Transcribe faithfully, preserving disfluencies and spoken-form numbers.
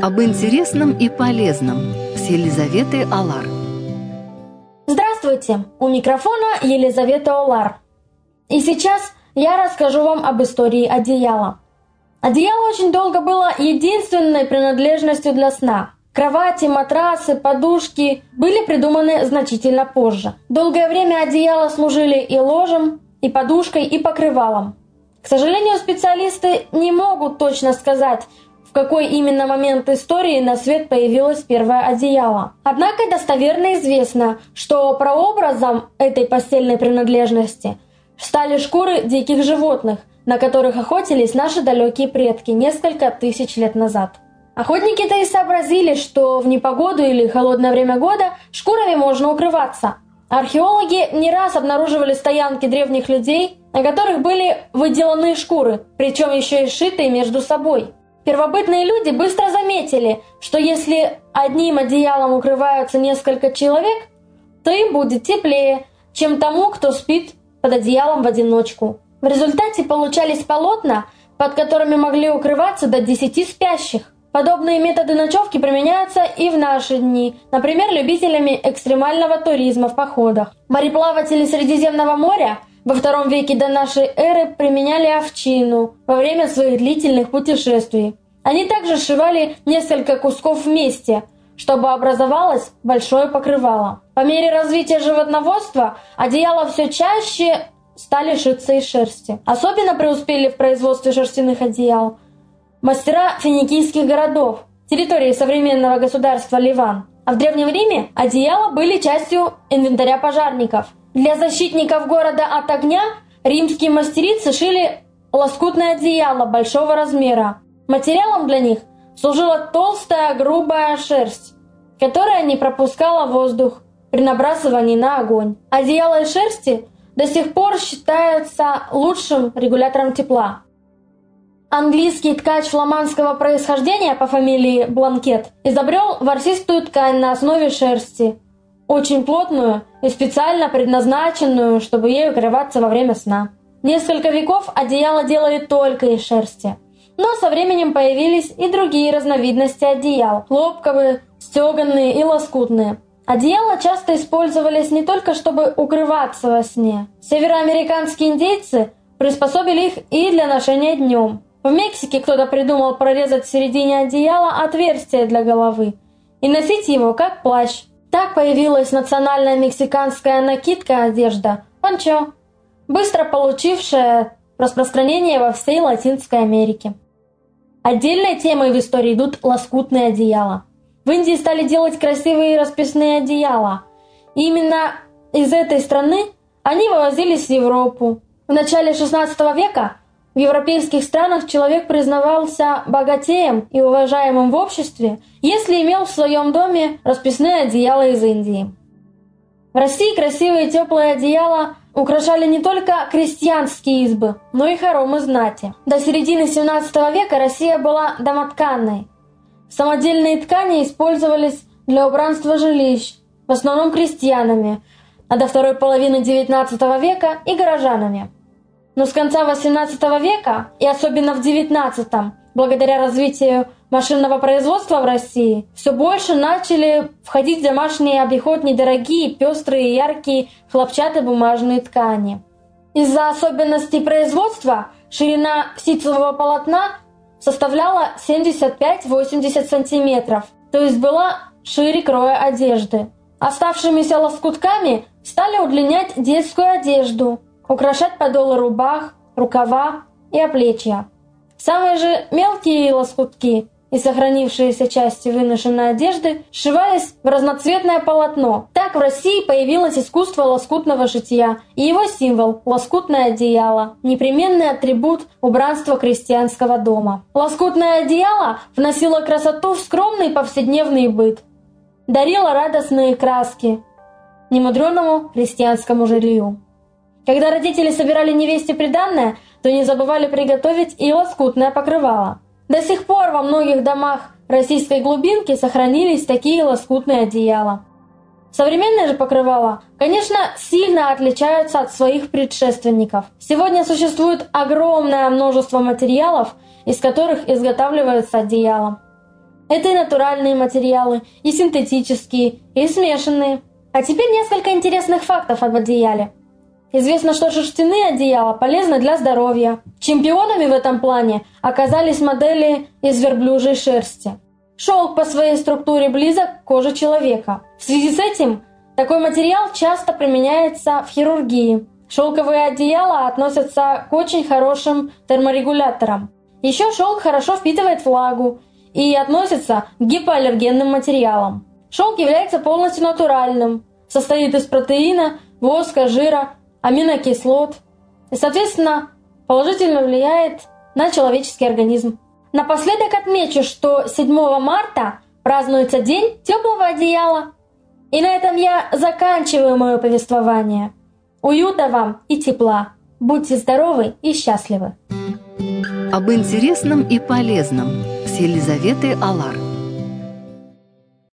Об интересном и полезном с Елизаветой Олар. Здравствуйте! У микрофона Елизавета Олар. И сейчас я расскажу вам об истории одеяла. Одеяло очень долго было единственной принадлежностью для сна. Кровати, матрасы, подушки были придуманы значительно позже. Долгое время одеяла служили и ложем, и подушкой, и покрывалом. К сожалению, специалисты не могут точно сказать, в какой именно момент истории на свет появилось первое одеяло. Однако достоверно известно, что прообразом этой постельной принадлежности стали шкуры диких животных, на которых охотились наши далекие предки несколько тысяч лет назад. Охотники-то и сообразили, что в непогоду или холодное время года шкурами можно укрываться. Археологи не раз обнаруживали стоянки древних людей, на которых были выделаны шкуры, причем еще и сшитые между собой. Первобытные люди быстро заметили, что если одним одеялом укрываются несколько человек, то им будет теплее, чем тому, кто спит под одеялом в одиночку. В результате получались полотна, под которыми могли укрываться до десяти спящих. Подобные методы ночевки применяются и в наши дни, например, любителями экстремального туризма в походах. Мореплаватели Средиземного моря во втором веке до нашей эры применяли овчину во время своих длительных путешествий. Они также сшивали несколько кусков вместе, чтобы образовалось большое покрывало. По мере развития животноводства одеяла все чаще стали шиться из шерсти. Особенно преуспели в производстве шерстяных одеял мастера финикийских городов, территории современного государства Ливан. А в Древнем Риме одеяла были частью инвентаря пожарников. Для защитников города от огня римские мастерицы шили лоскутное одеяло большого размера. Материалом для них служила толстая грубая шерсть, которая не пропускала воздух при набрасывании на огонь. Одеяло из шерсти до сих пор считается лучшим регулятором тепла. Английский ткач фламандского происхождения по фамилии Бланкет изобрел ворсистую ткань на основе шерсти, очень плотную и специально предназначенную, чтобы ею укрываться во время сна. Несколько веков одеяло делали только из шерсти. Но со временем появились и другие разновидности одеял – хлопковые, стеганые и лоскутные. Одеяла часто использовались не только чтобы укрываться во сне. Североамериканские индейцы приспособили их и для ношения днем. В Мексике кто-то придумал прорезать в середине одеяла отверстие для головы и носить его как плащ. Так появилась национальная мексиканская накидка-одежда – пончо, быстро получившая распространение во всей Латинской Америке. Отдельной темой в истории идут лоскутные одеяла. В Индии стали делать красивые расписные одеяла. И именно из этой страны они вывозились в Европу. В начале шестнадцатого века в европейских странах человек признавался богатеем и уважаемым в обществе, если имел в своем доме расписные одеяла из Индии. В России красивые теплые одеяла украшали не только крестьянские избы, но и хоромы знати. До середины семнадцатого века Россия была домотканной. Самодельные ткани использовались для убранства жилищ, в основном крестьянами, а до второй половины девятнадцатого века и горожанами. Но с конца восемнадцатого века, и особенно в девятнадцатом, благодаря развитию машинного производства в России, все больше начали входить в домашний обиход недорогие, пестрые и яркие хлопчатобумажные ткани. Из-за особенностей производства ширина ситцевого полотна составляла семьдесят пять - восемьдесят сантиметров, то есть была шире кроя одежды. Оставшимися лоскутками стали удлинять детскую одежду, украшать подолы рубах, рукава и оплечья. Самые же мелкие лоскутки и сохранившиеся части выношенной одежды сшивались в разноцветное полотно. Так в России появилось искусство лоскутного шитья и его символ – лоскутное одеяло, непременный атрибут убранства крестьянского дома. Лоскутное одеяло вносило красоту в скромный повседневный быт, дарило радостные краски немудреному крестьянскому жилью. Когда родители собирали невесте приданое, то не забывали приготовить и лоскутное покрывало. До сих пор во многих домах российской глубинки сохранились такие лоскутные одеяла. Современные же покрывала, конечно, сильно отличаются от своих предшественников. Сегодня существует огромное множество материалов, из которых изготавливаются одеяла. Это и натуральные материалы, и синтетические, и смешанные. А теперь несколько интересных фактов об одеяле. Известно, что шерстяные одеяла полезны для здоровья. Чемпионами в этом плане оказались модели из верблюжьей шерсти. Шелк по своей структуре близок к коже человека. В связи с этим такой материал часто применяется в хирургии. Шелковые одеяла относятся к очень хорошим терморегуляторам. Еще шелк хорошо впитывает влагу и относится к гипоаллергенным материалам. Шелк является полностью натуральным, состоит из протеина, воска, жира, аминокислот и, соответственно, положительно влияет на человеческий организм. Напоследок отмечу, что седьмого марта празднуется День теплого одеяла. И на этом я заканчиваю мое повествование. Уюта вам и тепла. Будьте здоровы и счастливы. Об интересном и полезном с Елизаветой Алар.